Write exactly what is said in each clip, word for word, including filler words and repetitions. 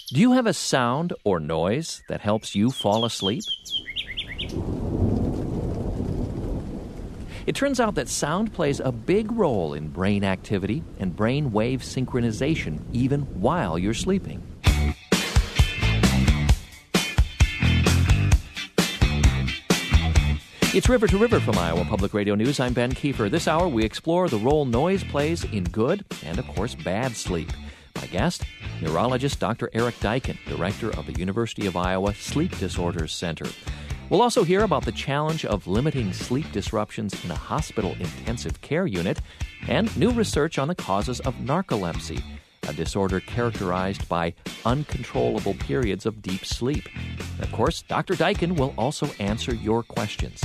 Do you have a sound or noise that helps you fall asleep? It turns out that sound plays a big role in brain activity and brain wave synchronization even while you're sleeping. It's River to River from Iowa Public Radio News. I'm Ben Kiefer. This hour we explore the role noise plays in good and, of course, bad sleep. My guest, neurologist Doctor Eric Deichen, director of the University of Iowa Sleep Disorders Center. We'll also hear about the challenge of limiting sleep disruptions in a hospital intensive care unit and new research on the causes of narcolepsy, a disorder characterized by uncontrollable periods of deep sleep. And of course, Doctor Deichen will also answer your questions.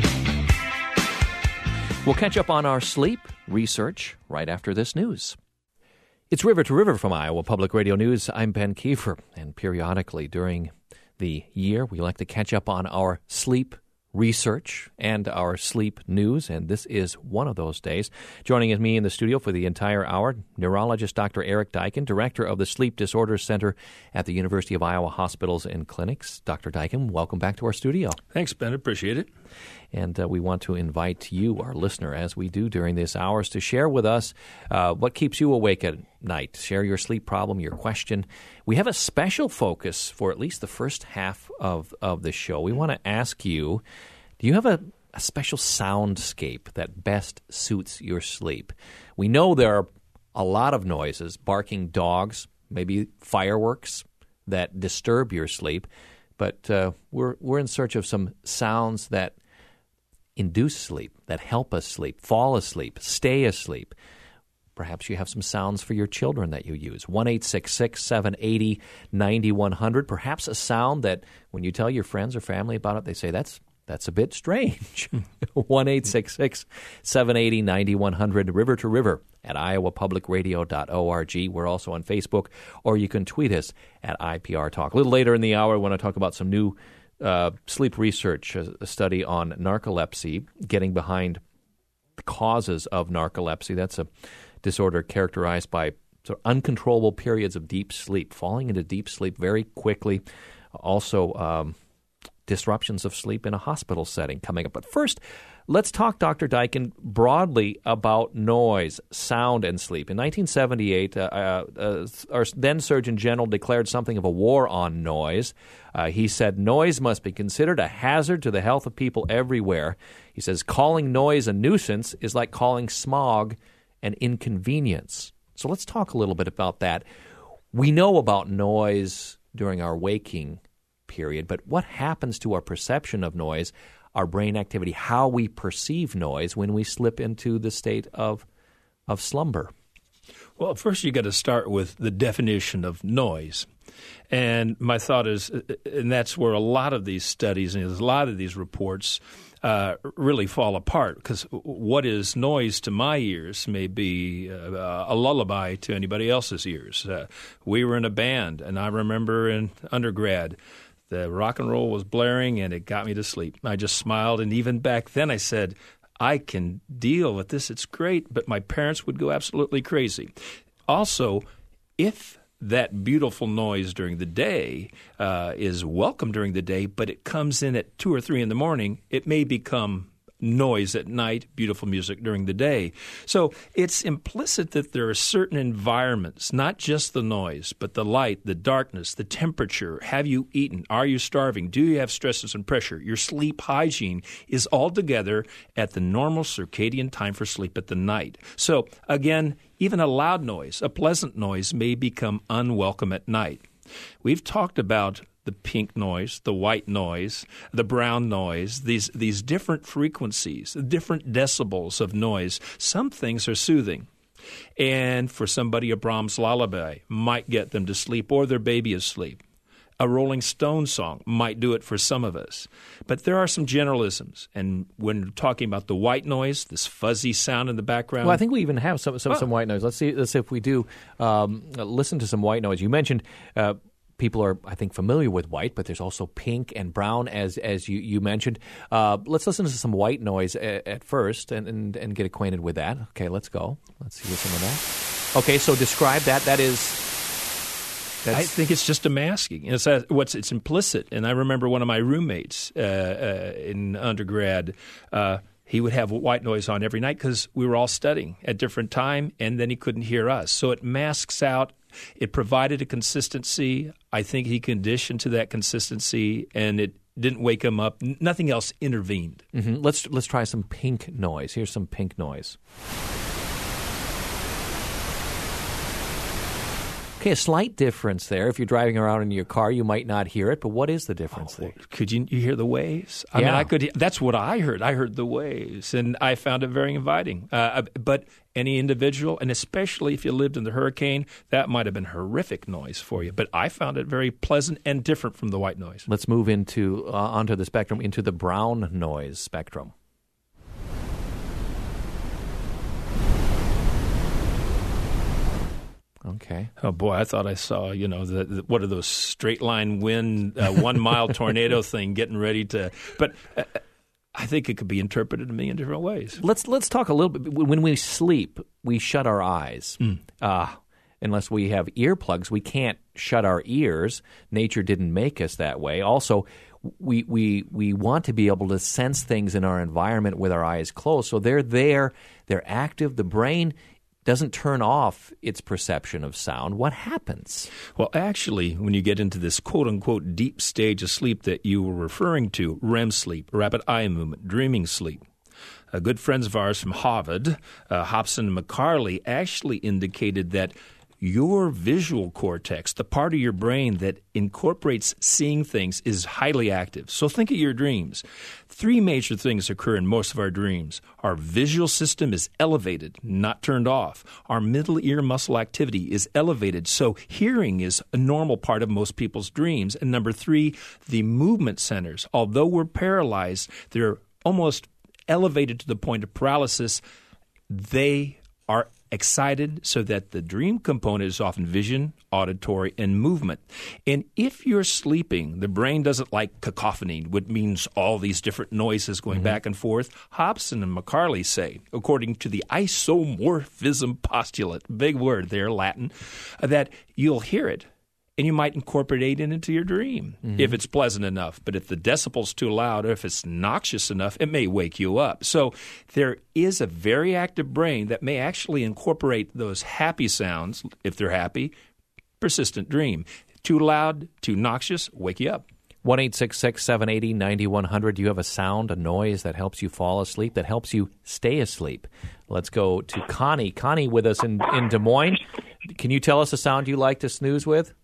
We'll catch up on our sleep research right after this news. It's River to River from Iowa Public Radio News. I'm Ben Kiefer, and periodically during the year, we like to catch up on our sleep research and our sleep news, and this is one of those days. Joining me in the studio for the entire hour, neurologist Doctor Eric Deichen, director of the Sleep Disorders Center at the University of Iowa Hospitals and Clinics. Doctor Deichen, welcome back to our studio. Thanks, Ben. Appreciate it. And uh, we want to invite you, our listener, as we do during these hours, to share with us uh, what keeps you awake at night. Share your sleep problem, your question. We have a special focus for at least the first half of, of the show. We want to ask you, do you have a, a special soundscape that best suits your sleep? We know there are a lot of noises, barking dogs, maybe fireworks that disturb your sleep, but uh, we're we're in search of some sounds that induce sleep, that help us sleep, fall asleep, stay asleep. Perhaps you have some sounds for your children that you use. one eight six six, seven eight zero, nine one zero zero. Perhaps a sound that when you tell your friends or family about it, they say, that's that's a bit strange. one eight six six, seven eight zero, nine one zero zero. River to River at iowa public radio dot org. We're also on Facebook, or you can tweet us at I P R Talk. A little later in the hour, I want to talk about some new Uh, sleep research, a study on narcolepsy, getting behind the causes of narcolepsy. That's a disorder characterized by sort of uncontrollable periods of deep sleep, falling into deep sleep very quickly. Also, um, disruptions of sleep in a hospital setting coming up. But first, let's talk, Doctor Deichen, broadly about noise, sound, and sleep. In nineteen seventy-eight, uh, uh, our then Surgeon General declared something of a war on noise. Uh, he said noise must be considered a hazard to the health of people everywhere. He says calling noise a nuisance is like calling smog an inconvenience. So let's talk a little bit about that. We know about noise during our waking period, but what happens to our perception of noise, our brain activity, how we perceive noise when we slip into the state of of slumber? Well, first you got to start with the definition of noise. And my thought is, and that's where a lot of these studies and a lot of these reports uh, really fall apart, because what is noise to my ears may be uh, a lullaby to anybody else's ears. Uh, we were in a band, and I remember in undergrad, the rock and roll was blaring, and it got me to sleep. I just smiled, and even back then I said, I can deal with this. It's great, but my parents would go absolutely crazy. Also, if that beautiful noise during the day uh, is welcome during the day, but it comes in at two or three in the morning, it may become noise at night, beautiful music during the day. So it's implicit that there are certain environments, not just the noise, but the light, the darkness, the temperature. Have you eaten? Are you starving? Do you have stresses and pressure? Your sleep hygiene is all together at the normal circadian time for sleep at the night. So again, even a loud noise, a pleasant noise, may become unwelcome at night. We've talked about the pink noise, the white noise, the brown noise, these these different frequencies, different decibels of noise. Some things are soothing. And for somebody, a Brahms lullaby might get them to sleep, or their baby asleep. A Rolling Stones song might do it for some of us. But there are some generalisms. And when talking about the white noise, this fuzzy sound in the background. Well, I think we even have some some, oh. some white noise. Let's see, let's see if we do um, listen to some white noise. You mentioned uh, people are, I think, familiar with white, but there's also pink and brown, as as you, you mentioned. Uh, let's listen to some white noise at, at first and, and, and get acquainted with that. Okay, let's go. Let's hear some of that. Okay, so describe that. That is I think it's just a masking. It's a, what's it's implicit. And I remember one of my roommates uh, uh, in undergrad. Uh, he would have white noise on every night because we were all studying at different time, and then he couldn't hear us. So it masks out. It provided a consistency. I think he conditioned to that consistency, and it didn't wake him up. Nothing else intervened. Mm-hmm. Let's let's try some pink noise. Here's some pink noise. Okay, a slight difference there. If you're driving around in your car, you might not hear it, but what is the difference oh, there? Could you, you hear the waves? I yeah. mean, I could. That's what I heard. I heard the waves, and I found it very inviting. Uh, but any individual, and especially if you lived in the hurricane, that might have been horrific noise for you. But I found it very pleasant and different from the white noise. Let's move into uh, onto the spectrum, into the brown noise spectrum. Okay. Oh boy, I thought I saw, you know, the, the what are those straight line wind, uh, one mile tornado thing getting ready to. But uh, I think it could be interpreted a million different ways. Let's let's talk a little bit. When we sleep, we shut our eyes. Mm. Uh, unless we have earplugs, we can't shut our ears. Nature didn't make us that way. Also, we we we want to be able to sense things in our environment with our eyes closed. So they're there. They're active. The brain doesn't turn off its perception of sound. What happens? Well, actually, when you get into this quote-unquote deep stage of sleep that you were referring to, R E M sleep, rapid eye movement, dreaming sleep, uh, good friends of ours from Harvard, uh, Hobson and McCarley, actually indicated that your visual cortex, the part of your brain that incorporates seeing things, is highly active. So think of your dreams. Three major things occur in most of our dreams. Our visual system is elevated, not turned off. Our middle ear muscle activity is elevated, so hearing is a normal part of most people's dreams. And number three, the movement centers. Although we're paralyzed, they're almost elevated to the point of paralysis. They are excited so that the dream component is often vision, auditory, and movement. And if you're sleeping, the brain doesn't like cacophony, which means all these different noises going mm-hmm. back and forth. Hobson and McCarley say, according to the isomorphism postulate, big word there, Latin, that you'll hear it. And you might incorporate it into your dream mm-hmm. if it's pleasant enough. But if the decibel's too loud or if it's noxious enough, it may wake you up. So there is a very active brain that may actually incorporate those happy sounds, if they're happy, persistent dream. Too loud, too noxious, wake you up. one eight six six, seven eight zero, nine one zero zero. Do you have a sound, a noise that helps you fall asleep, that helps you stay asleep? Let's go to Connie. Connie with us in, in Des Moines. Can you tell us a sound you like to snooze with?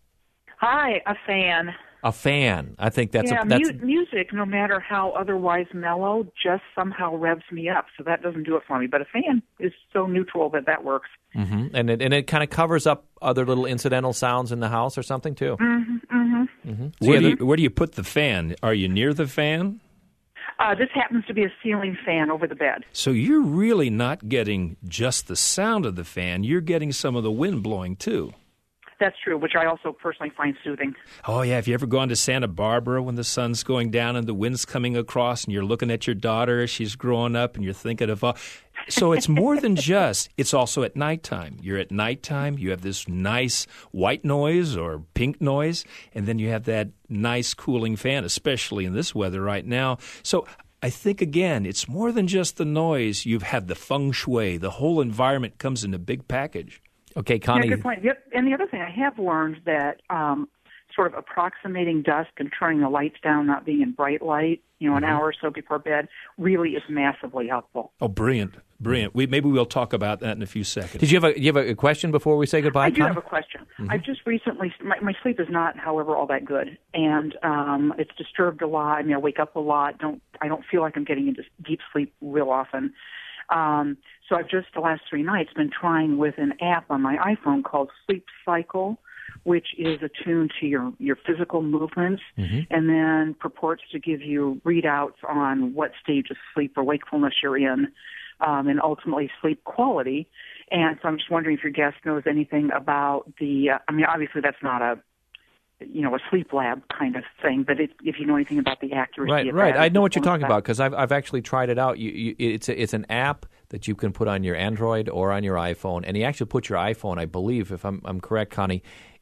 Hi, a fan. A fan. I think that's yeah, a, that's mu- music, no matter how otherwise mellow, just somehow revs me up. So that doesn't do it for me. But a fan is so neutral that that works. Mm-hmm. And it and it kind of covers up other little incidental sounds in the house or something too. Mm-hmm. Mm-hmm. Mm-hmm. So where, do you, where do you put the fan? Are you near the fan? Uh, this happens to be a ceiling fan over the bed. So you're really not getting just the sound of the fan. You're getting some of the wind blowing too. That's true, which I also personally find soothing. Oh, yeah. Have you ever gone to Santa Barbara when the sun's going down and the wind's coming across and you're looking at your daughter as she's growing up and you're thinking of... Uh, so it's more than just... It's also at nighttime. You're at nighttime. You have this nice white noise or pink noise, and then you have that nice cooling fan, especially in this weather right now. So I think, again, it's more than just the noise. You've had the feng shui. The whole environment comes in a big package. Okay, Connie. Yeah, good point. Yep. And the other thing, I have learned that um, sort of approximating dusk and turning the lights down, not being in bright light, you know, an mm-hmm. hour or so before bed, really is massively helpful. Oh, brilliant. Brilliant. We, maybe we'll talk about that in a few seconds. Did you have a, you have a question before we say goodbye, I do Connie? have a question. Mm-hmm. I've just recently, my, my sleep is not, however, all that good. And um, it's disturbed a lot. I mean, I wake up a lot. Don't I don't feel like I'm getting into deep sleep real often. Um, so I've just the last three nights been trying with an app on my iPhone called Sleep Cycle, which is attuned to your, your physical movements mm-hmm. and then purports to give you readouts on what stage of sleep or wakefulness you're in um, and ultimately sleep quality. And so I'm just wondering if your guest knows anything about the, uh, I mean, obviously that's not a, you know, a sleep lab kind of thing, but it, if you know anything about the accuracy right, of right. that. Right, I know what you're talking about because I've I've actually tried it out. You, you, it's a, it's an app that you can put on your Android or on your iPhone, and you actually put your iPhone, I believe, if I'm I'm correct, Connie,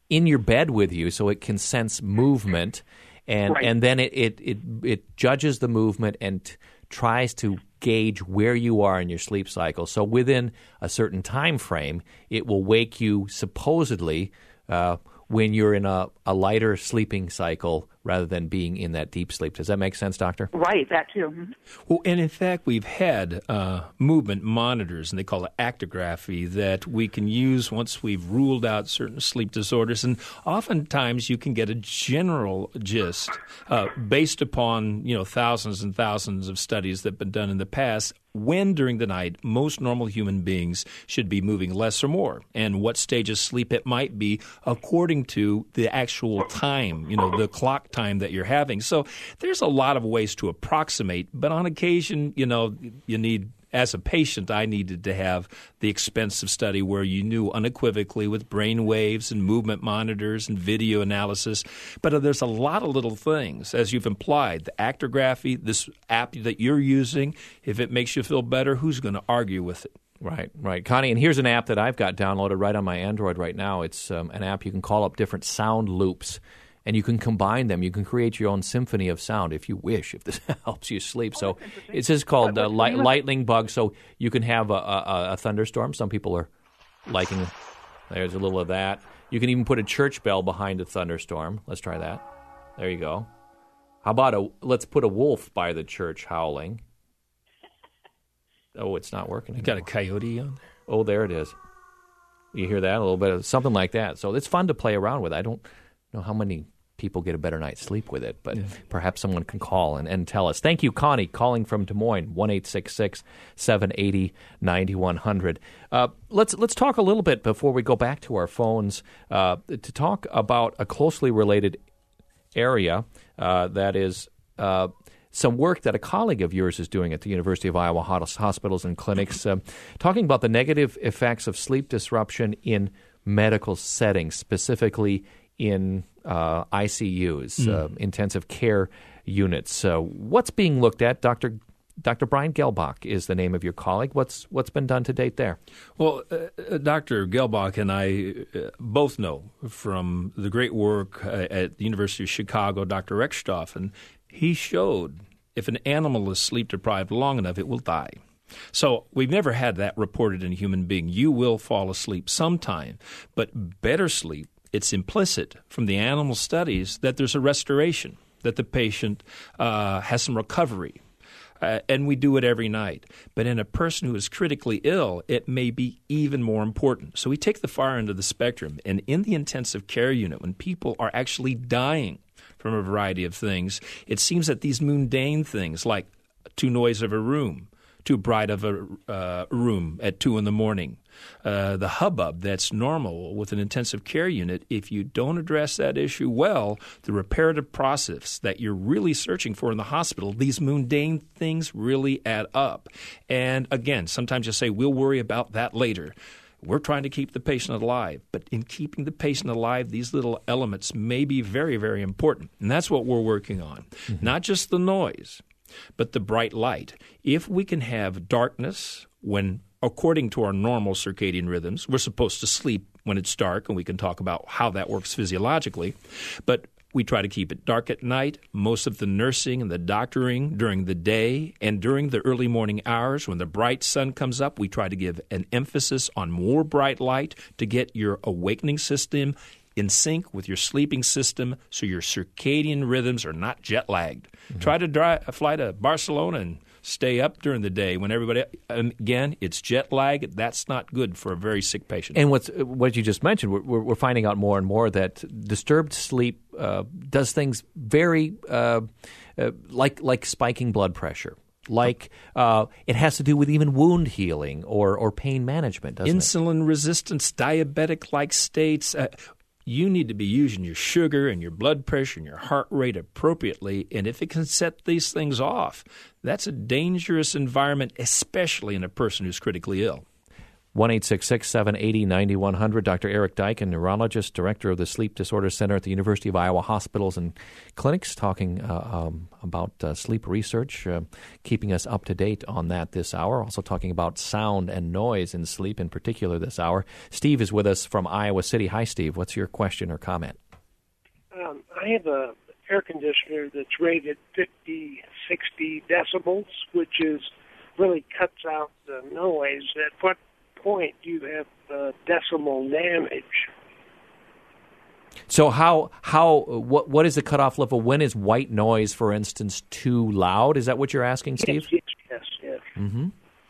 in your bed with you, so it can sense movement, and Right. and then it, it, it, it judges the movement and t- tries to gauge where you are in your sleep cycle. So within a certain time frame, it will wake you supposedly uh, when you're in a, a lighter sleeping cycle rather than being in that deep sleep. Does that make sense, Doctor? Right, that too. Mhm. Well, and in fact, we've had uh, movement monitors, and they call it actigraphy, that we can use once we've ruled out certain sleep disorders. And oftentimes, you can get a general gist uh, based upon you know thousands and thousands of studies that have been done in the past. When during the night most normal human beings should be moving less or more, and what stage of sleep it might be according to the actual time, you know, the clock time that you're having. So there's a lot of ways to approximate, but on occasion, you know, you need, as a patient, I needed to have the expensive study where you knew unequivocally with brain waves and movement monitors and video analysis. But uh, there's a lot of little things, as you've implied. The actigraphy, this app that you're using, if it makes you feel better, who's going to argue with it? Right, right. Connie, and here's an app that I've got downloaded right on my Android right now. It's um, an app you can call up different sound loops, and you can combine them. You can create your own symphony of sound if you wish, if this helps you sleep. Oh, so it's just called uh, li- lightning bug. So you can have a, a, a thunderstorm. Some people are liking, there's a little of that. You can even put a church bell behind a thunderstorm. Let's try that. There you go. How about a, let's put a wolf by the church howling. Oh, it's not working You anymore. got a coyote on there? Oh, there it is. You hear that? A little bit of something like that. So it's fun to play around with. I don't know how many people get a better night's sleep with it, but yeah. Perhaps someone can call and, and tell us. Thank you, Connie, calling from Des Moines, one eight six six, seven eight zero, nine one zero zero. Uh, let's let's talk a little bit before we go back to our phones uh, to talk about a closely related area uh, that is uh, some work that a colleague of yours is doing at the University of Iowa hospitals and clinics, uh, talking about the negative effects of sleep disruption in medical settings, specifically in uh, I C Us, mm. uh, intensive care units. Uh, what's being looked at? Doctor Doctor Brian Gelbach is the name of your colleague. What's what's been done to date there? Well, uh, Doctor Gelbach and I uh, both know from the great work uh, at the University of Chicago, Doctor Rechtstoffen, he showed if an animal is sleep deprived long enough, it will die. So we've never had that reported in a human being. You will fall asleep sometime, but better sleep, it's implicit from the animal studies that there's a restoration, that the patient uh, has some recovery. Uh, and we do it every night. But in a person who is critically ill, it may be even more important. So we take the far end of the spectrum. And in the intensive care unit, when people are actually dying from a variety of things, it seems that these mundane things like too noisy of a room, too bright of a uh, room at two in the morning, uh, the hubbub that's normal with an intensive care unit, if you don't address that issue well, the reparative process that you're really searching for in the hospital, these mundane things really add up. And again, sometimes you say, we'll worry about that later. We're trying to keep the patient alive, but in keeping the patient alive, these little elements may be very, very important. And that's what we're working on. Mm-hmm. Not just the noise, but the bright light. If we can have darkness when, according to our normal circadian rhythms, we're supposed to sleep when it's dark, and we can talk about how that works physiologically, but we try to keep it dark at night. Most of the nursing and the doctoring during the day and during the early morning hours when the bright sun comes up, we try to give an emphasis on more bright light to get your awakening system in sync with your sleeping system so your circadian rhythms are not jet lagged. Mm-hmm. Try to drive, fly to Barcelona and stay up during the day when everybody – again, it's jet lag. That's not good for a very sick patient. And what's what you just mentioned, we're, we're finding out more and more that disturbed sleep uh, does things very uh, uh, like like spiking blood pressure. Like uh, it has to do with even wound healing or, or pain management, doesn't it? Insulin resistance, diabetic-like states uh, – you need to be using your sugar and your blood pressure and your heart rate appropriately. And if it can set these things off, that's a dangerous environment, especially in a person who's critically ill. one eight six six, seven eight zero, nine one zero zero. Doctor Eric Dyke, a neurologist, director of the Sleep Disorder Center at the University of Iowa Hospitals and Clinics, talking uh, um, about uh, sleep research, uh, keeping us up to date on that this hour. Also talking about sound and noise in sleep in particular this hour. Steve is with us from Iowa City. Hi, Steve. What's your question or comment? Um, I have a air conditioner that's rated fifty, sixty decibels, which is really cuts out the noise. At what point do you have uh, decibel damage? So how how what what is the cutoff level? When is white noise, for instance, too loud? Is that what you're asking, Steve? Yes, yes, yes. Mm-hmm.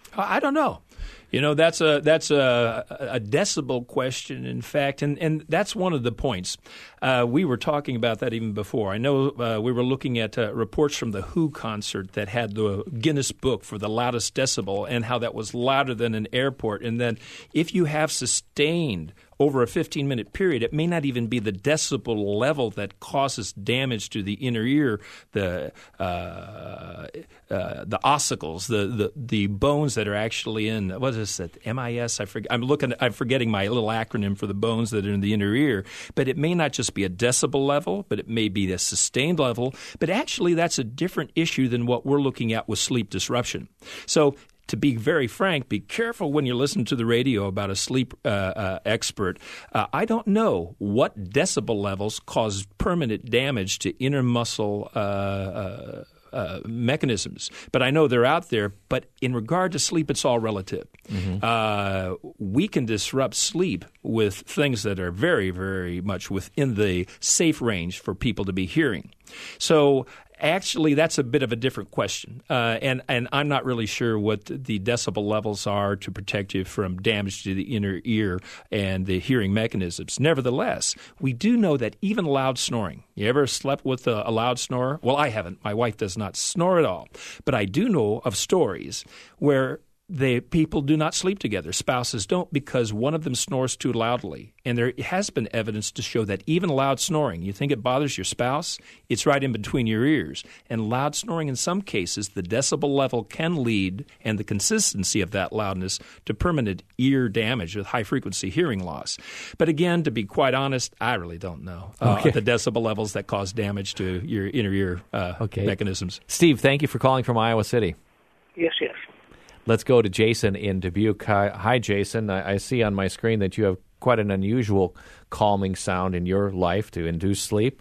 I don't know. You know, that's a that's a, a decibel question, in fact, and, and that's one of the points. Uh, we were talking about that even before. I know uh, we were looking at uh, reports from the Who concert that had the Guinness Book for the loudest decibel and how that was louder than an airport. And then if you have sustained over a fifteen-minute period, it may not even be the decibel level that causes damage to the inner ear, the uh, uh, the ossicles, the, the the bones that are actually in, what is it, M I S? I forget, I'm looking, I'm forgetting my little acronym for the bones that are in the inner ear. But it may not just be a decibel level, but it may be a sustained level. But actually, that's a different issue than what we're looking at with sleep disruption. So, to be very frank, be careful when you listen to the radio about a sleep uh, uh, expert. Uh, I don't know what decibel levels cause permanent damage to inner muscle uh, uh, uh, mechanisms, but I know they're out there. But in regard to sleep, it's all relative. Mm-hmm. Uh, we can disrupt sleep with things that are very, very much within the safe range for people to be hearing. So actually, that's a bit of a different question, uh, and, and I'm not really sure what the decibel levels are to protect you from damage to the inner ear and the hearing mechanisms. Nevertheless, we do know that even loud snoring, you ever slept with a, a loud snorer? Well, I haven't. My wife does not snore at all. But I do know of stories where the people do not sleep together. Spouses don't, because one of them snores too loudly. And there has been evidence to show that even loud snoring, you think it bothers your spouse? It's right in between your ears. And loud snoring, in some cases, the decibel level can lead, and the consistency of that loudness, to permanent ear damage with high-frequency hearing loss. But again, to be quite honest, I really don't know uh, okay. the decibel levels that cause damage to your inner ear uh, okay. mechanisms. Steve, thank you for calling from Iowa City. Yes, yes. Let's go to Jason in Dubuque. Hi, hi Jason. I, I see on my screen that you have quite an unusual calming sound in your life to induce sleep.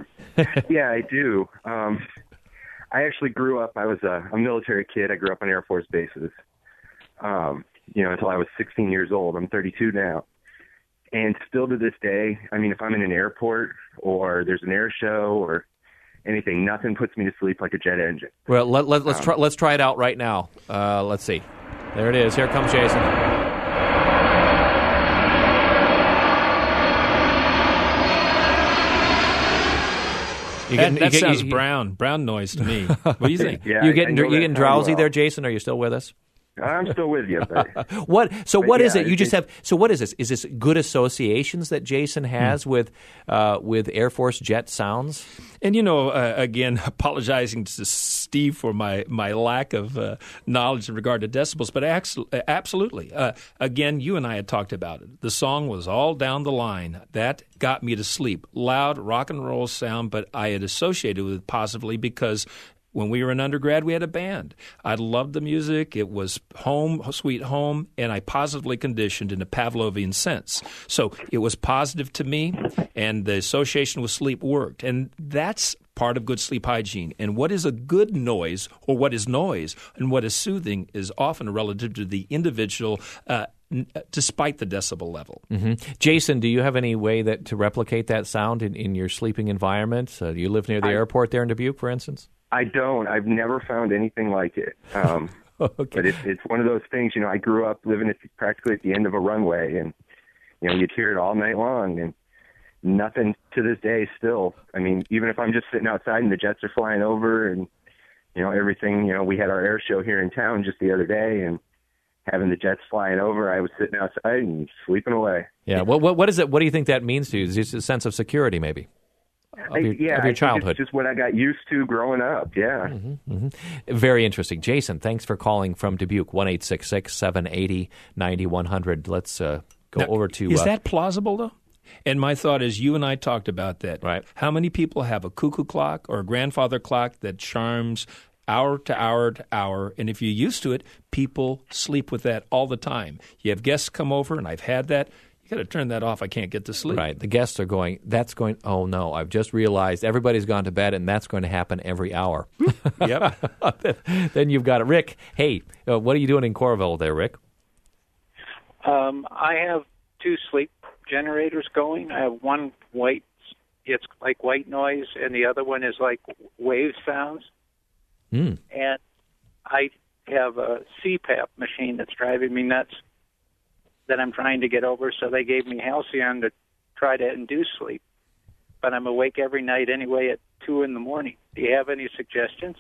Yeah, I do. Um, I actually grew up, I was a, a military kid. I grew up on Air Force bases, um, you know, until I was sixteen years old. I'm thirty-two now. And still to this day, I mean, if I'm in an airport or there's an air show or anything, nothing puts me to sleep like a jet engine. Well, let, let, let's um, try. Let's try it out right now. Uh, let's see. There it is. Here comes Jason. You getting, that that you get, sounds you, brown, brown noise to me. What do you think? Yeah, you getting you getting drowsy well. there, Jason? Are you still with us? I'm still with you. But, what? So but what yeah, is it? You just it, have. So what is this? Is this good associations that Jason has hmm. with uh, with Air Force jet sounds? And you know, uh, again, apologizing to Steve for my my lack of uh, knowledge in regard to decibels, but absolutely. Uh, again, you and I had talked about it. The song was all down the line. That got me to sleep. Loud rock and roll sound, but I had associated with it positively because when we were in undergrad, we had a band. I loved the music. It was home, sweet home, and I positively conditioned in a Pavlovian sense. So it was positive to me, and the association with sleep worked. And that's part of good sleep hygiene. And what is a good noise, or what is noise, and what is soothing is often relative to the individual, uh, n- despite the decibel level. Mm-hmm. Jason, do you have any way that to replicate that sound in, in your sleeping environment? Uh, do you live near the I- airport there in Dubuque, for instance? I don't. I've never found anything like it. Um, okay. But it, it's one of those things, you know, I grew up living at, practically at the end of a runway, and, you know, you'd hear it all night long, and nothing to this day still. I mean, even if I'm just sitting outside and the jets are flying over and, you know, everything, you know, we had our air show here in town just the other day, and having the jets flying over, I was sitting outside and sleeping away. Yeah. What, what, what is it? What do you think that means to you? Is it a sense of security, maybe? of your, yeah, of your I childhood. It's just what I got used to growing up, yeah. Mm-hmm, mm-hmm. Very interesting. Jason, thanks for calling from Dubuque, one eight six six, seven eight zero, nine one zero zero. Let's uh, go now, over to... Is uh, that plausible, though? And my thought is, you and I talked about that. Right. How many people have a cuckoo clock or a grandfather clock that chimes hour to hour to hour, and if you're used to it, people sleep with that all the time. You have guests come over, and I've had that. You got to turn that off. I can't get to sleep. Right. The guests are going, that's going, oh, no, I've just realized everybody's gone to bed, and that's going to happen every hour. Yep. Then you've got it. Rick, hey, uh, what are you doing in Coralville there, Rick? Um, I have two sleep generators going. I have one white, it's like white noise, and the other one is like wave sounds. Mm. And I have a C PAP machine that's driving me nuts that I'm trying to get over, so they gave me Halcyon to try to induce sleep. But I'm awake every night anyway at two in the morning. Do you have any suggestions?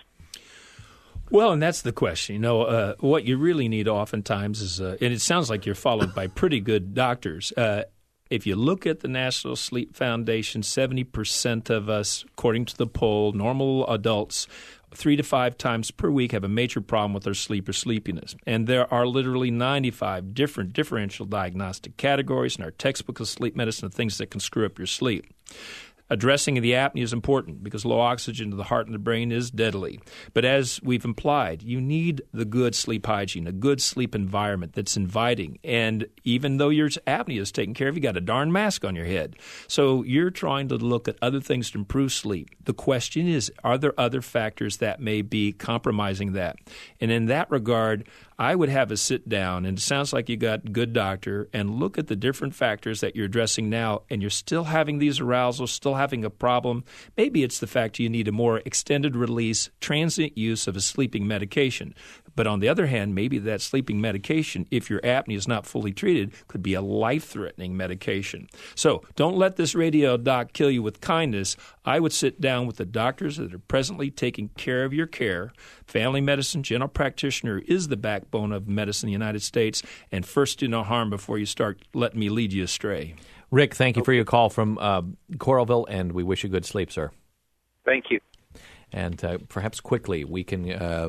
Well, and that's the question. You know, uh, what you really need oftentimes is, uh, and it sounds like you're followed by pretty good doctors. Uh, if you look at the National Sleep Foundation, seventy percent of us, according to the poll, normal adults, three to five times per week have a major problem with their sleep or sleepiness. And there are literally ninety-five different differential diagnostic categories in our textbook of sleep medicine of things that can screw up your sleep. Addressing the apnea is important because low oxygen to the heart and the brain is deadly. But as we've implied, you need the good sleep hygiene, a good sleep environment that's inviting. And even though your apnea is taken care of, you got a darn mask on your head. So you're trying to look at other things to improve sleep. The question is, are there other factors that may be compromising that? And in that regard, I would have a sit down, and it sounds like you got a good doctor, and look at the different factors that you're addressing now, and you're still having these arousals, still having a problem. Maybe it's the fact you need a more extended release, transient use of a sleeping medication. But on the other hand, maybe that sleeping medication, if your apnea is not fully treated, could be a life-threatening medication. So don't let this radio doc kill you with kindness. I would sit down with the doctors that are presently taking care of your care. Family medicine, general practitioner is the backbone of medicine in the United States. And first do no harm before you start letting me lead you astray. Rick, thank you for your call from uh, Coralville, and we wish you good sleep, sir. Thank you. And uh, perhaps quickly we can uh,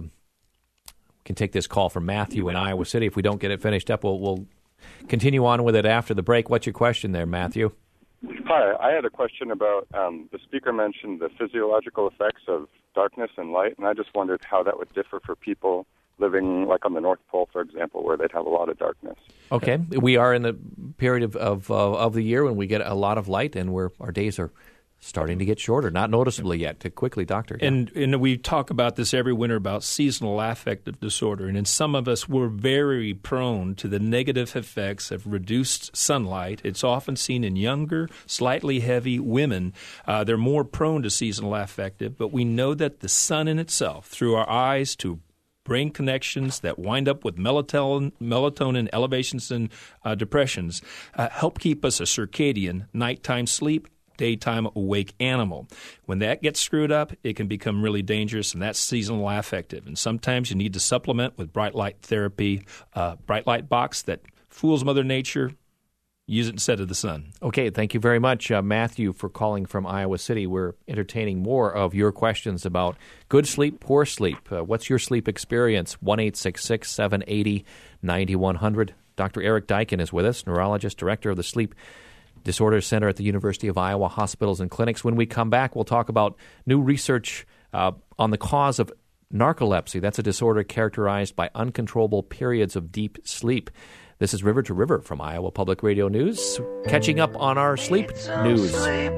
can take this call from Matthew in Iowa City. If we don't get it finished up, we'll, we'll continue on with it after the break. What's your question there, Matthew? Hi, I had a question about um, the speaker mentioned the physiological effects of darkness and light, and I just wondered how that would differ for people living like on the North Pole, for example, where they'd have a lot of darkness. Okay. We are in the period of of, uh, of the year when we get a lot of light, and where our days are starting to get shorter, not noticeably yet. To quickly, Doctor. Yeah. And, and we talk about this every winter about seasonal affective disorder. And in some of us, we're very prone to the negative effects of reduced sunlight. It's often seen in younger, slightly heavy women. Uh, they're more prone to seasonal affective. But we know that the sun in itself, through our eyes to brain connections that wind up with melatonin, melatonin elevations and uh, depressions, uh, help keep us a circadian nighttime sleep, daytime awake animal. When that gets screwed up, it can become really dangerous, and that's seasonal affective. And sometimes you need to supplement with bright light therapy, uh, bright light box that fools Mother Nature. Use it instead of the sun. Okay, thank you very much, uh, Matthew, for calling from Iowa City. We're entertaining more of your questions about good sleep, poor sleep. Uh, what's your sleep experience? one eight six six, seven eight zero, nine one zero zero. Doctor Eric Dyken is with us, neurologist, director of the Sleep Disorders Center at the University of Iowa Hospitals and Clinics. When we come back, we'll talk about new research uh, on the cause of narcolepsy. That's a disorder characterized by uncontrollable periods of deep sleep. This is River to River from Iowa Public Radio News, catching up on our sleep news. Sleep.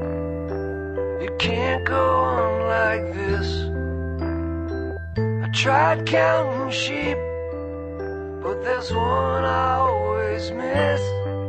You can't go on like this. I tried counting sheep, but there's one I always miss.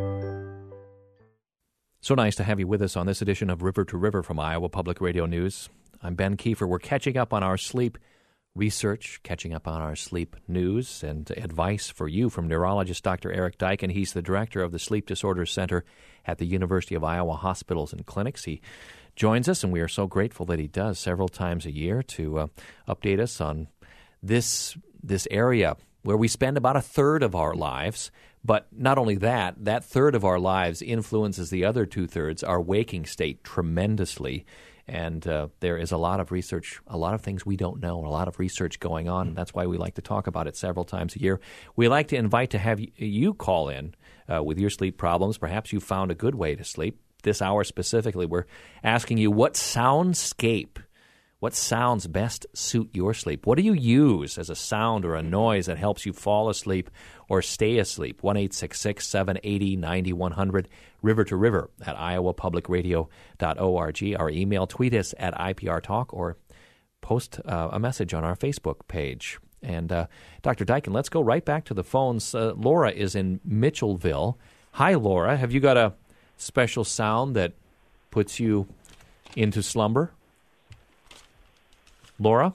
So nice to have you with us on this edition of River to River from Iowa Public Radio News. I'm Ben Kiefer. We're catching up on our sleep research, catching up on our sleep news, and advice for you from neurologist Doctor Eric Dyken. He's the director of the Sleep Disorders Center at the University of Iowa Hospitals and Clinics. He joins us, and we are so grateful that he does several times a year to uh, update us on this this area where we spend about a third of our lives. But not only that, that third of our lives influences the other two-thirds, our waking state, tremendously. And uh, there is a lot of research, a lot of things we don't know, a lot of research going on, and that's why we like to talk about it several times a year. We like to invite to have you, you call in uh, with your sleep problems. Perhaps you found a good way to sleep. This hour specifically, we're asking you what soundscape, what sounds best suit your sleep? What do you use as a sound or a noise that helps you fall asleep or stay asleep? one eight six six, seven eight zero, nine one zero zero, river to river at iowa public radio dot org. Our email, tweet us at I P R Talk, or post uh, a message on our Facebook page. And uh, Doctor Duyken, let's go right back to the phones. Uh, Laura is in Mitchellville. Hi, Laura. Have you got a special sound that puts you into slumber? Laura,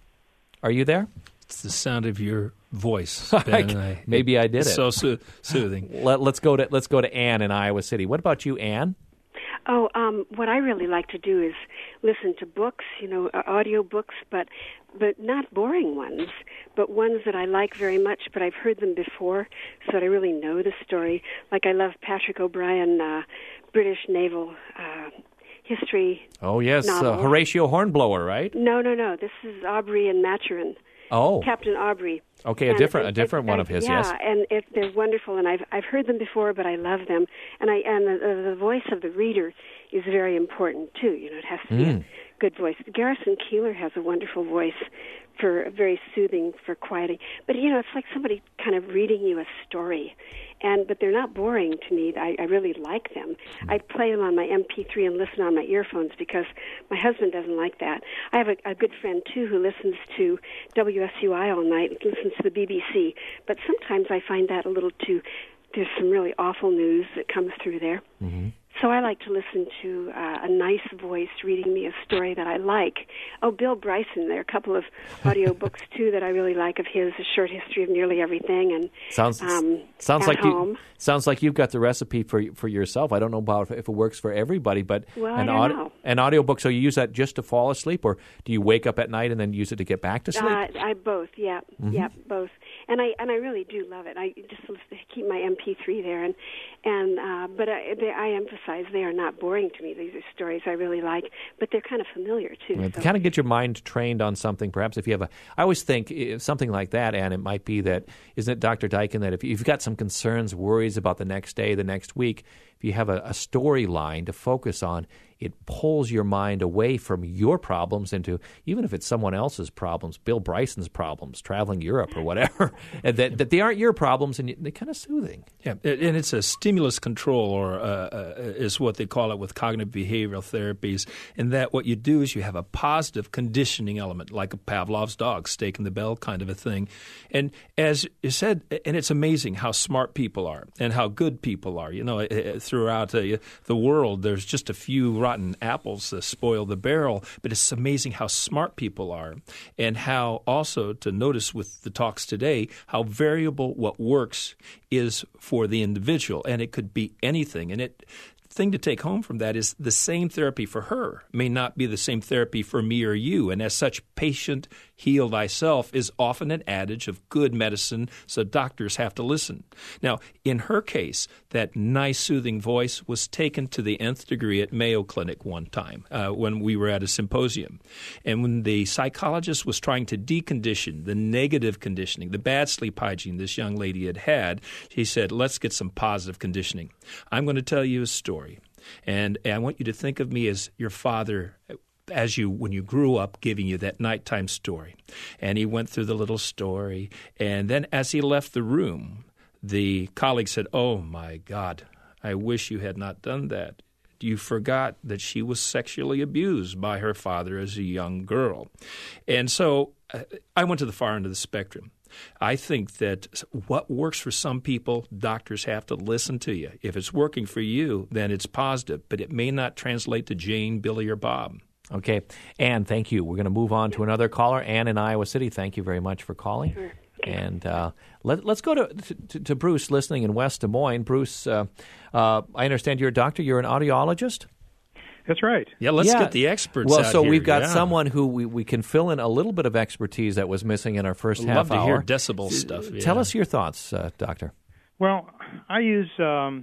are you there? It's the sound of your voice, Ben. and I, Maybe I did it's it. So so soothing. Let, let's go to let's go to Ann in Iowa City. What about you, Ann? Oh, um, what I really like to do is listen to books, you know, uh, audio books, but but not boring ones, but ones that I like very much, but I've heard them before, so that I really know the story. Like I love Patrick O'Brien, uh, British naval uh, history. Oh yes, uh, novel. Horatio Hornblower, right? No, no, no. This is Aubrey and Maturin. Oh, Captain Aubrey. Okay, a and different it, a different it, one it, of his. yeah, Yes. Yeah, and it, they're wonderful, and I've I've heard them before, but I love them. And I and the, the voice of the reader is very important too. You know, it has to be Mm. a good voice. Garrison Keillor has a wonderful voice for very soothing, for quieting. But you know, it's like somebody kind of reading you a story. And but they're not boring to me. I, I really like them. I play them on my M P three and listen on my earphones because my husband doesn't like that. I have a, a good friend too who listens to W S U I all night, listens to the B B C. But sometimes I find that a little too. There's some really awful news that comes through there. Mm-hmm. So I like to listen to uh, a nice voice reading me a story that I like. Oh, Bill Bryson, there are a couple of audio books, too, that I really like of his, A Short History of Nearly Everything. And Sounds um, sounds At like Home. you sounds like you've got the recipe for for yourself. I don't know about if it works for everybody, but Well, an I don't audi- know. an audiobook, so you use that just to fall asleep, or do you wake up at night and then use it to get back to sleep? Uh, I both, yeah, Mhm. yeah, both, and I and I really do love it. I just listen, keep my M P three there, and and uh, but I, they, I emphasize they are not boring to me. These are stories I really like, but they're kind of familiar too. Yeah, so. Kind of get your mind trained on something. Perhaps if you have a, I always think if something like that, and it might be that, isn't it, Doctor Duyken, that if you've got some concerns, worries about the next day, the next week, if you have a, a storyline to focus on, it pulls your mind away from your problems into, even if it's someone else's problems, Bill Bryson's problems, traveling Europe or whatever, and that, that they aren't your problems, and they're kind of soothing. Yeah, and it's a stimulus control, or uh, uh, is what they call it with cognitive behavioral therapies. And that what you do is you have a positive conditioning element, like a Pavlov's dog, staking the bell kind of a thing. And as you said, and it's amazing how smart people are and how good people are. You know, throughout uh, the world, there's just a few rotten apples that spoil the barrel, but it's amazing how smart people are, and how also to notice with the talks today how variable what works is for the individual, and it could be anything. And it thing to take home from that is the same therapy for her may not be the same therapy for me or you, and as such, patient, heal thyself is often an adage of good medicine, so doctors have to listen. Now, in her case, that nice, soothing voice was taken to the nth degree at Mayo Clinic one time uh, when we were at a symposium. And when the psychologist was trying to decondition the negative conditioning, the bad sleep hygiene this young lady had had, he said, let's get some positive conditioning. I'm going to tell you a story, and I want you to think of me as your father as you, when you grew up, giving you that nighttime story. And he went through the little story, and then as he left the room, the colleague said, oh, my God, I wish you had not done that. You forgot that she was sexually abused by her father as a young girl. And so uh, I went to the far end of the spectrum. I think that what works for some people, doctors have to listen to you. If it's working for you, then it's positive, but it may not translate to Jane, Billy, or Bob. Okay. Ann, thank you. We're going to move on to another caller. Ann in Iowa City, thank you very much for calling. Sure. And uh, let, let's go to, to, to Bruce listening in West Des Moines. Bruce, uh, uh, I understand you're a doctor. You're an audiologist? That's right. Yeah, let's yeah. get the experts well, out so here. we've got yeah. someone who we, we can fill in a little bit of expertise that was missing in our first I'd half love to hour. hear decibel stuff. Yeah. Tell us your thoughts, uh, Doctor. Well, I use um,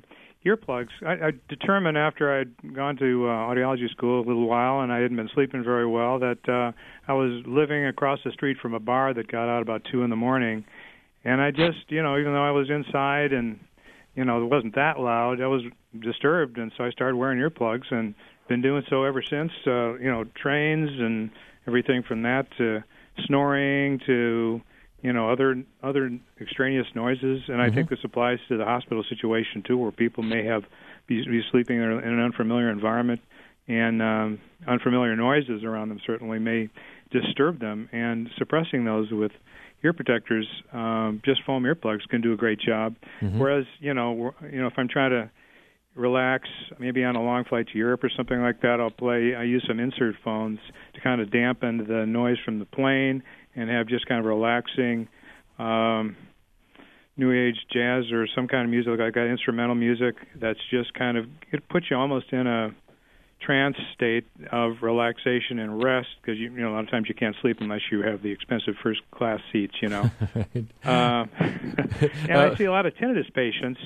earplugs. I, I determined after I'd gone to uh, audiology school a little while and I hadn't been sleeping very well that uh, I was living across the street from a bar that got out about two in the morning. And I just, you know, even though I was inside and, you know, it wasn't that loud, I was disturbed. And so I started wearing earplugs and been doing so ever since. Uh, you know, trains and everything from that to snoring to, you know, other other extraneous noises. And I mm-hmm. think this applies to the hospital situation, too, where people may have be, be sleeping in an unfamiliar environment, and um, unfamiliar noises around them certainly may disturb them. And suppressing those with ear protectors, um, just foam earplugs can do a great job. Mm-hmm. Whereas, you know, you know, if I'm trying to relax, maybe on a long flight to Europe or something like that, I'll play. I use some insert phones to kind of dampen the noise from the plane and have just kind of relaxing um, new age jazz or some kind of music, like that instrumental music that's just kind of, it puts you almost in a trance state of relaxation and rest, because you, you know a lot of times you can't sleep unless you have the expensive first class seats, you know. right. uh, and uh, I see a lot of tinnitus patients.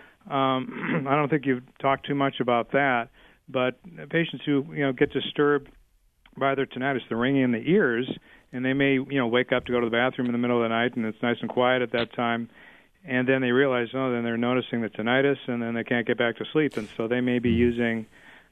Um, I don't think you've talked too much about that, but patients who you know get disturbed by their tinnitus, the ringing in the ears, and they may you know wake up to go to the bathroom in the middle of the night, and it's nice and quiet at that time, and then they realize, oh, then they're noticing the tinnitus, and then they can't get back to sleep, and so they may be using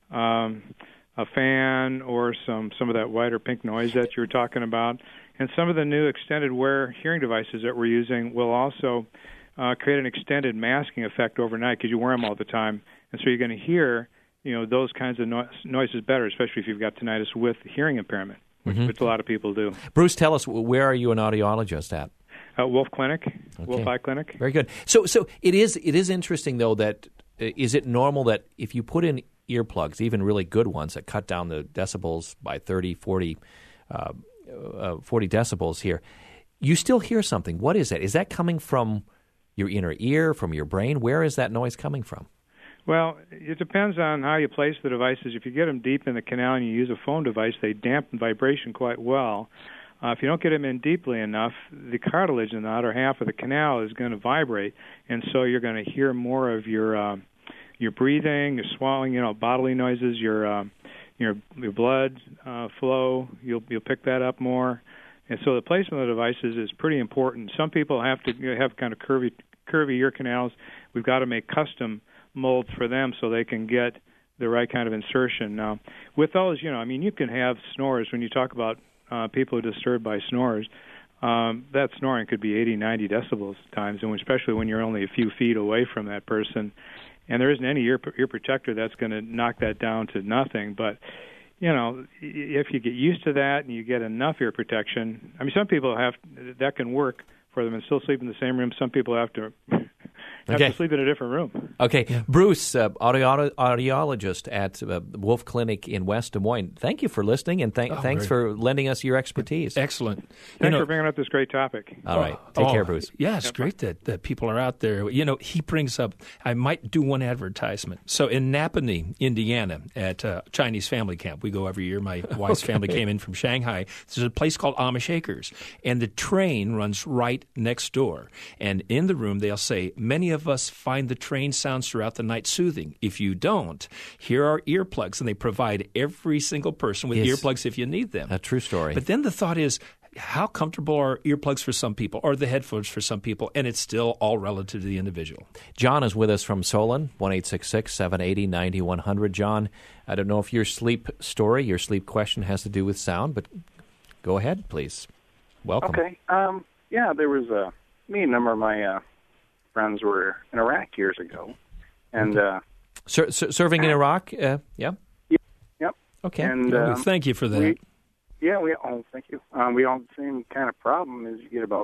um, a fan or some some of that white or pink noise that you were talking about, and some of the new extended wear hearing devices that we're using will also uh, create an extended masking effect overnight because you wear them all the time, and so you're going to hear you know those kinds of no- noises better, especially if you've got tinnitus with hearing impairment, which, mm-hmm. which a lot of people do. Bruce, tell us, where are you an audiologist at? Uh, Wolf Clinic, okay. Wolf Eye Clinic. Very good. So, so it is. It is interesting, though, that uh, is it normal that if you put in earplugs, even really good ones that cut down the decibels by thirty, forty, uh, uh, forty decibels here, you still hear something. What is that? Is that coming from your inner ear, from your brain? Where is that noise coming from? Well, it depends on how you place the devices. If you get them deep in the canal and you use a foam device, they dampen vibration quite well. Uh, if you don't get them in deeply enough, the cartilage in the outer half of the canal is going to vibrate, and so you're going to hear more of your uh, your breathing, your swallowing, you know, bodily noises, your uh, your your blood uh, flow. You'll you'll pick that up more, and so the placement of the devices is pretty important. Some people have to you know, have kind of curvy curvy ear canals. We've got to make custom molds for them so they can get the right kind of insertion. Now, with those, you know, I mean, you can have snores when you talk about. Uh, people are disturbed by snores. Um, that snoring could be eighty, ninety decibels at times, and especially when you're only a few feet away from that person. And there isn't any ear, ear protector that's going to knock that down to nothing. But, you know, if you get used to that and you get enough ear protection, I mean, some people have, that can work for them and still sleep in the same room. Some people have to... have okay. to sleep in a different room. Okay. Yeah. Bruce, uh, audio- audiologist at uh, Wolf Clinic in West Des Moines, thank you for listening, and th- oh, thanks very... for lending us your expertise. Excellent. Thanks you know, for bringing up this great topic. All right. Take oh, care, Bruce. Yeah, it's yep. great that, that people are out there. You know, he brings up, I might do one advertisement. So in Napanee, Indiana, at uh, Chinese family camp, we go every year. My wife's okay. family came in from Shanghai. There's a place called Amish Acres, and the train runs right next door. And in the room, they'll say, many of us find the train sounds throughout the night soothing. If you don't, here are earplugs, and they provide every single person with yes. earplugs if you need them. A true story. But then the thought is, how comfortable are earplugs for some people, or the headphones for some people, and it's still all relative to the individual. John is with us from Solon, one eight six six, seven eight zero, nine one zero zero. John, I don't know if your sleep story, your sleep question has to do with sound, but go ahead, please. Welcome. Okay. Um, yeah, there was a, me and a number of my uh, friends were in Iraq years ago, and uh, Ser- ser- serving in Iraq, uh, yeah, yep, yep. Okay, and um, um, thank you for that. We, yeah, we oh, thank you. Um, we all have the same kind of problem: is you get about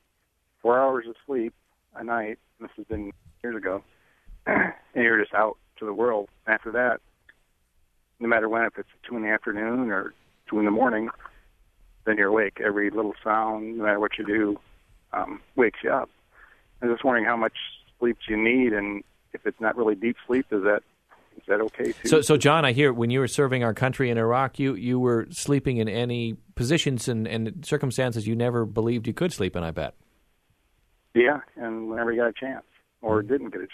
four hours of sleep a night. This has been years ago, and you're just out to the world. After that, no matter when, if it's two in the afternoon or two in the morning, then you're awake. Every little sound, no matter what you do, um, wakes you up. I was just wondering how much sleep you need, and if it's not really deep sleep, is that is that okay too? So, so John, I hear when you were serving our country in Iraq, you, you were sleeping in any positions and, and circumstances you never believed you could sleep in, I bet. Yeah, and whenever you got a chance, or mm-hmm. didn't get a chance.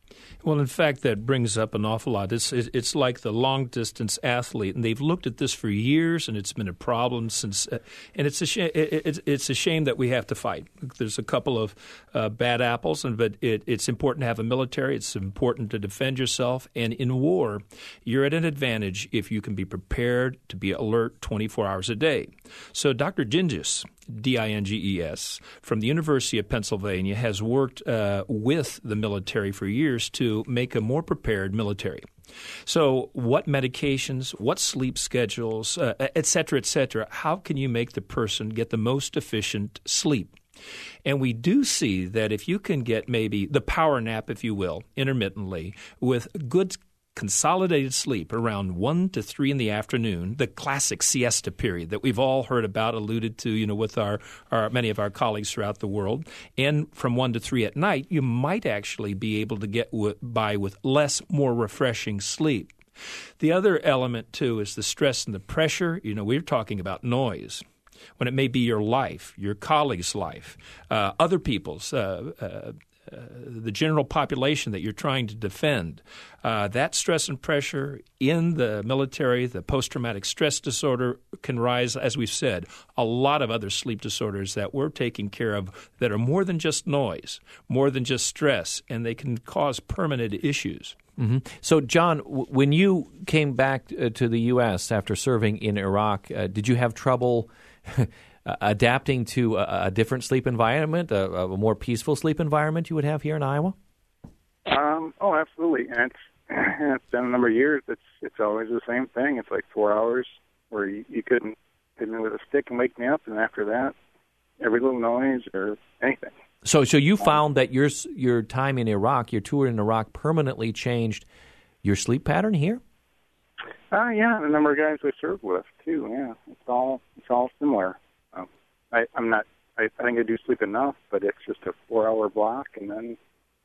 Well, in fact, that brings up an awful lot. It's it's like the long-distance athlete, and they've looked at this for years, and it's been a problem since. Uh, and it's a sh- it, it's a shame that we have to fight. There's a couple of uh, bad apples, and but it, it's important to have a military. It's important to defend yourself, and in war, you're at an advantage if you can be prepared to be alert twenty-four hours a day. So, Doctor Dinges, D I N G E S, from the University of Pennsylvania, has worked uh, with the military for years to make a more prepared military. So what medications, what sleep schedules, uh, et cetera, et cetera, how can you make the person get the most efficient sleep? And we do see that if you can get maybe the power nap, if you will, intermittently, with good consolidated sleep around one to three in the afternoon, the classic siesta period that we've all heard about, alluded to, you know, with our, our many of our colleagues throughout the world, and from one to three at night, you might actually be able to get w- by with less, more refreshing sleep. The other element, too, is the stress and the pressure. You know, we're talking about noise. When it may be your life, your colleague's life, uh, other people's, uh, uh, Uh, the general population that you're trying to defend, uh, that stress and pressure in the military, the post-traumatic stress disorder can rise, as we've said, a lot of other sleep disorders that we're taking care of that are more than just noise, more than just stress, and they can cause permanent issues. Mm-hmm. So, John, w- when you came back uh, to the U S after serving in Iraq, uh, did you have trouble Uh, adapting to a, a different sleep environment, a, a more peaceful sleep environment you would have here in Iowa? Um, oh, absolutely. And it's, it's been a number of years. It's it's always the same thing. It's like four hours where you, you couldn't hit me with a stick and wake me up, and after that, every little noise or anything. So, so you found that your your time in Iraq, your tour in Iraq, permanently changed your sleep pattern here? Uh, yeah, the number of guys we served with too. Yeah, it's all it's all similar. Um, I, I'm not. I, I think I do sleep enough, but it's just a four-hour block, and then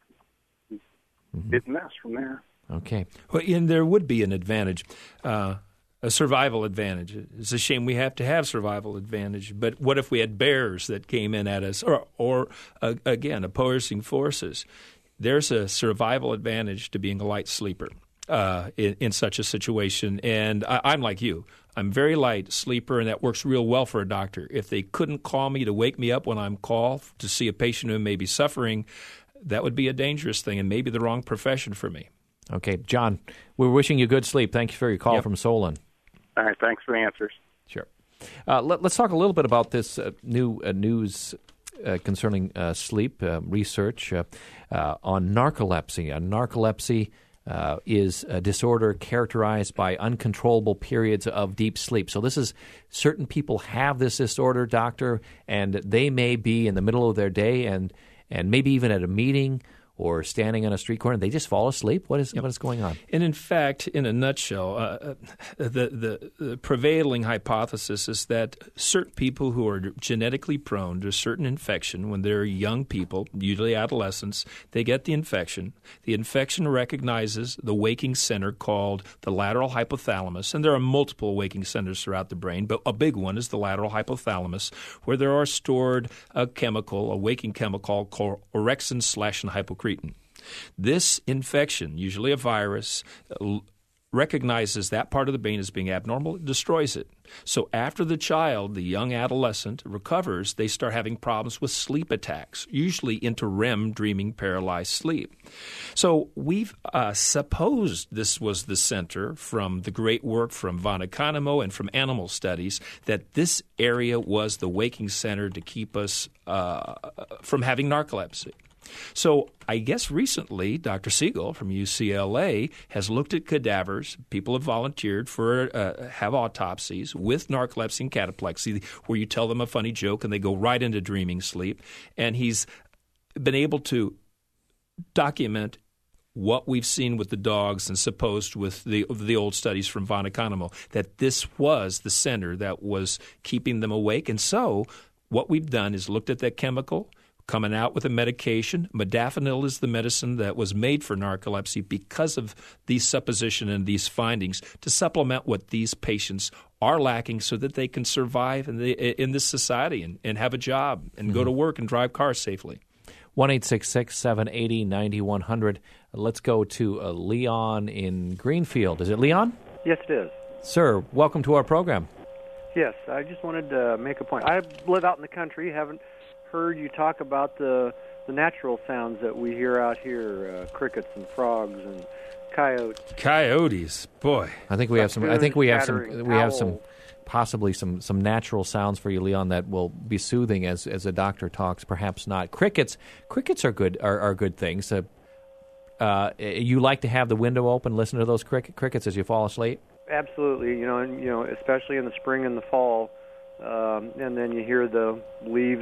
mm-hmm. it's a mess from there. Okay. Well, and there would be an advantage, uh, a survival advantage. It's a shame we have to have survival advantage, but what if we had bears that came in at us, or, or uh, again, opposing forces? There's a survival advantage to being a light sleeper. Uh, in, in such a situation. And I, I'm like you. I'm very light sleeper, and that works real well for a doctor. If they couldn't call me to wake me up when I'm called to see a patient who may be suffering, that would be a dangerous thing and maybe the wrong profession for me. Okay. John, we're wishing you good sleep. Thank you for your call yep. from Solon. All right. Thanks for the answers. Sure. Uh, let, let's talk a little bit about this uh, new uh, news uh, concerning uh, sleep uh, research uh, uh, on narcolepsy. Uh, narcolepsy Uh, is a disorder characterized by uncontrollable periods of deep sleep. So this is certain people have this disorder, doctor, and they may be in the middle of their day and and maybe even at a meeting or standing on a street corner, they just fall asleep? What is yep. what is going on? And in fact, in a nutshell, uh, the, the, the prevailing hypothesis is that certain people who are genetically prone to a certain infection, when they're young people, usually adolescents, they get the infection. The infection recognizes the waking center called the lateral hypothalamus, and there are multiple waking centers throughout the brain, but a big one is the lateral hypothalamus, where there are stored a chemical, a waking chemical called orexin slash and hypocretin. This infection, usually a virus, uh, recognizes that part of the brain as being abnormal, it destroys it. So after the child, the young adolescent, recovers, they start having problems with sleep attacks, usually into R E M, dreaming paralyzed sleep. So we've uh, supposed this was the center from the great work from von Economo and from animal studies, that this area was the waking center to keep us uh, from having narcolepsy. So I guess recently Doctor Siegel from U C L A has looked at cadavers. People have volunteered for uh, have autopsies with narcolepsy and cataplexy, where you tell them a funny joke and they go right into dreaming sleep. And he's been able to document what we've seen with the dogs and supposed with the the old studies from von Economo, that this was the center that was keeping them awake. And so what we've done is looked at that chemical, coming out with a medication. Modafinil is the medicine that was made for narcolepsy because of these supposition and these findings to supplement what these patients are lacking so that they can survive in, the, in this society and, and have a job and mm-hmm. go to work and drive cars safely. one eight six six, seven eight zero, nine one zero zero. Let's go to uh, Leon in Greenfield. Is it Leon? Yes, it is. Sir, welcome to our program. Yes, I just wanted to make a point. I live out in the country, haven't heard you talk about the the natural sounds that we hear out here, uh, crickets and frogs and coyotes. Coyotes, boy. I think we have some. I think we have some. Chattering We have some, owls. possibly some some natural sounds for you, Leon, that will be soothing as as a doctor talks. Perhaps not. Crickets. Crickets are good. Are, are good things. Uh, uh, you like to have the window open, listen to those crick- crickets as you fall asleep. Absolutely, you know, and you know, especially in the spring and the fall, um, and then you hear the leaves,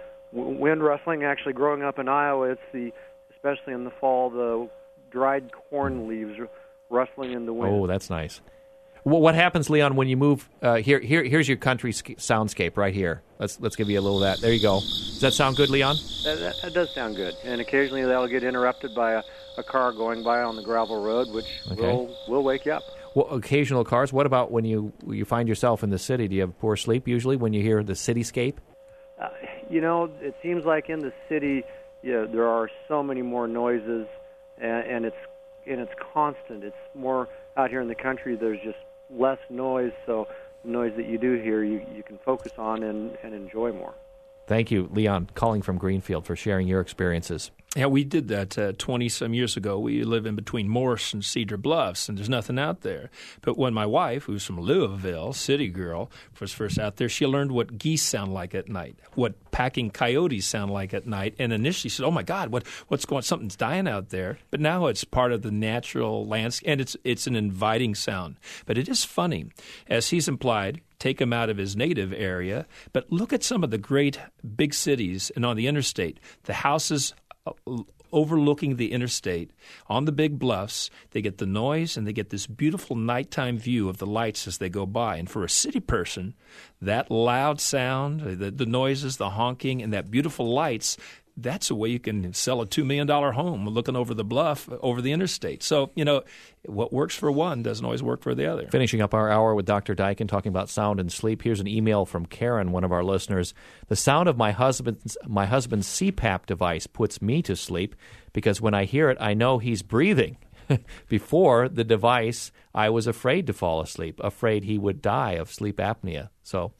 w- wind rustling. Actually, growing up in Iowa, it's the, especially in the fall, the dried corn leaves rustling in the wind. Oh, that's nice. Well, what happens, Leon, when you move? Uh, here, here, here's your country sk- soundscape right here. Let's let's give you a little of that. There you go. Does that sound good, Leon? That, that, that does sound good, and occasionally that'll get interrupted by a, a car going by on the gravel road, which Okay. will will wake you up. Well, occasional cars. What about when you you find yourself in the city? Do you have poor sleep usually when you hear the cityscape? Uh, you know, it seems like in the city, yeah, there are so many more noises, and, and it's and it's constant. It's more out here in the country. There's just less noise, so the noise that you do hear, you you can focus on and, and enjoy more. Thank you, Leon, calling from Greenfield, for sharing your experiences. Yeah, we did that uh, twenty-some years ago. We live in between Morris and Cedar Bluffs, and there's nothing out there. But when my wife, who's from Louisville, city girl, was first out there, she learned what geese sound like at night, what packing coyotes sound like at night. And initially she said, oh, my God, what what's going on? Something's dying out there. But now it's part of the natural landscape, and it's, it's an inviting sound. But it is funny, as he's implied, take him out of his native area. But look at some of the great big cities and on the interstate, the houses overlooking the interstate on the big bluffs. They get the noise and they get this beautiful nighttime view of the lights as they go by. And for a city person, that loud sound, the, the noises, the honking, and that beautiful lights, that's a way you can sell a two million dollars home looking over the bluff, over the interstate. So, you know, what works for one doesn't always work for the other. Finishing up our hour with Doctor Daikin talking about sound and sleep. Here's an email from Karen, one of our listeners. The sound of my husband's my husband's C PAP device puts me to sleep because when I hear it, I know he's breathing. Before the device, I was afraid to fall asleep, afraid he would die of sleep apnea. So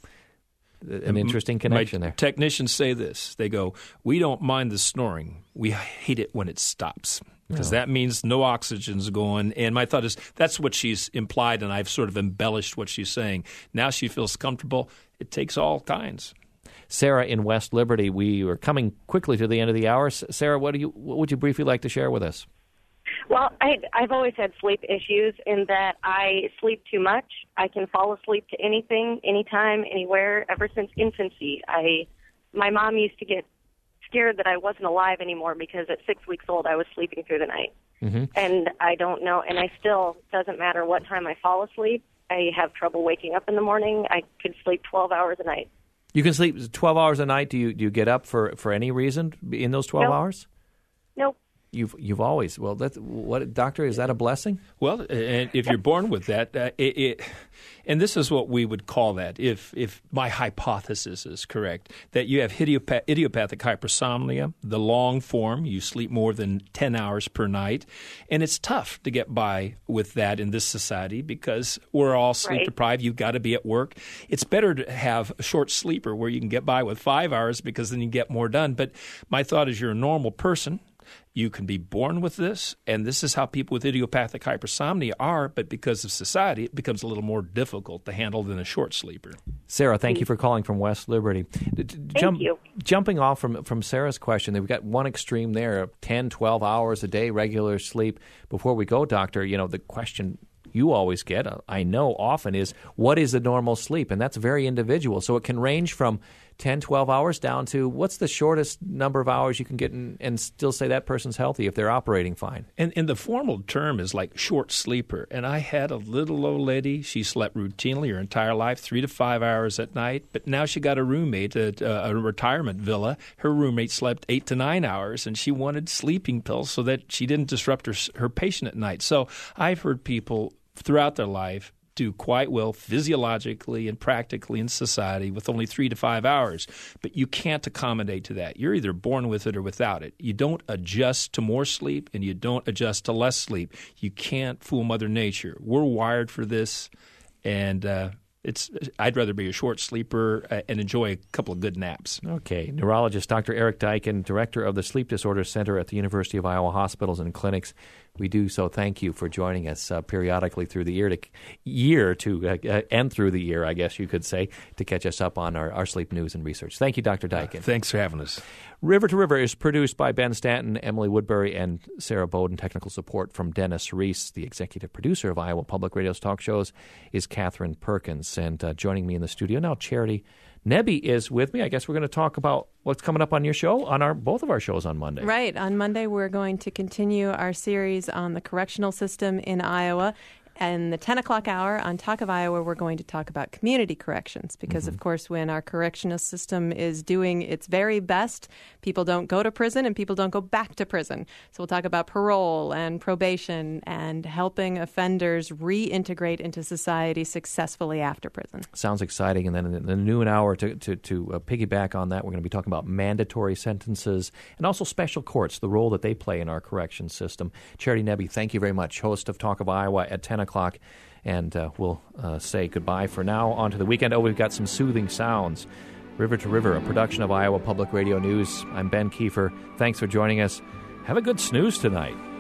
an interesting connection My there. Technicians say this. They go, we don't mind the snoring. We hate it when it stops because No. that means no oxygen's going. And my thought is that's what she's implied, and I've sort of embellished what she's saying. Now she feels comfortable. It takes all kinds. Sarah in West Liberty, we are coming quickly to the end of the hour. S- Sarah, what do you what would you briefly like to share with us? Well, I, I've always had sleep issues in that I sleep too much. I can fall asleep to anything, anytime, anywhere. Ever since infancy, I, my mom used to get scared that I wasn't alive anymore because at six weeks old I was sleeping through the night. Mm-hmm. And I don't know, and I still, doesn't matter what time I fall asleep, I have trouble waking up in the morning. I could sleep twelve hours a night. You can sleep twelve hours a night. Do you do you get up for, for any reason in those twelve Nope. hours? Nope. You've you've always well. That what doctor is that a blessing? Well, and if you're born with that, uh, it, it, and this is what we would call that, if if my hypothesis is correct, that you have idiopath- idiopathic hypersomnia, the long form, you sleep more than ten hours per night, and it's tough to get by with that in this society because we're all sleep Right. deprived. You've got to be at work. It's better to have a short sleeper where you can get by with five hours because then you get more done. But my thought is you're a normal person. You can be born with this, and this is how people with idiopathic hypersomnia are, but because of society, it becomes a little more difficult to handle than a short sleeper. Sarah, thank you for calling from West Liberty. D- d- Thank you. Jumping off from, from Sarah's question, we've got one extreme there, ten, twelve hours a day regular sleep. Before we go, doctor, you know, the question you always get, uh, I know often, is what is the normal sleep? And that's very individual. So it can range from ten, twelve hours down to what's the shortest number of hours you can get in, and still say that person's healthy if they're operating fine. And, and the formal term is like short sleeper. And I had a little old lady. She slept routinely her entire life, three to five hours at night. But now she got a roommate at uh, a retirement villa. Her roommate slept eight to nine hours, and she wanted sleeping pills so that she didn't disrupt her, her patient at night. So I've heard people throughout their life do quite well physiologically and practically in society with only three to five hours. But you can't accommodate to that. You're either born with it or without it. You don't adjust to more sleep and you don't adjust to less sleep. You can't fool Mother Nature. We're wired for this, and uh, it's. I'd rather be a short sleeper uh, and enjoy a couple of good naps. Okay. Neurologist Doctor Eric Deichen, Director of the Sleep Disorders Center at the University of Iowa Hospitals and Clinics. We do so thank you for joining us uh, periodically through the year to year to uh, uh, and through the year, I guess you could say, to catch us up on our, our sleep news and research. Thank you, Doctor Deichen. Uh, thanks for having us. River to River is produced by Ben Stanton, Emily Woodbury, and Sarah Bowden. Technical support from Dennis Reese. The executive producer of Iowa Public Radio's talk shows is Catherine Perkins. And uh, joining me in the studio now, Charity Nebbe is with me. I guess we're going to talk about what's coming up on your show, on our both of our shows on Monday. Right. On Monday, we're going to continue our series on the correctional system in Iowa. And the ten o'clock hour on Talk of Iowa, we're going to talk about community corrections because, mm-hmm. of course, when our correctional system is doing its very best, people don't go to prison and people don't go back to prison. So we'll talk about parole and probation and helping offenders reintegrate into society successfully after prison. Sounds exciting. And then in the noon hour, to, to, to uh, piggyback on that, we're going to be talking about mandatory sentences and also special courts, the role that they play in our correction system. Charity Nebbe, thank you very much, host of Talk of Iowa at ten o'clock, and uh, we'll uh, say goodbye for now. On to the weekend. Oh, we've got some soothing sounds. River to River, a production of Iowa Public Radio News. I'm Ben Kiefer. Thanks for joining us. Have a good snooze tonight.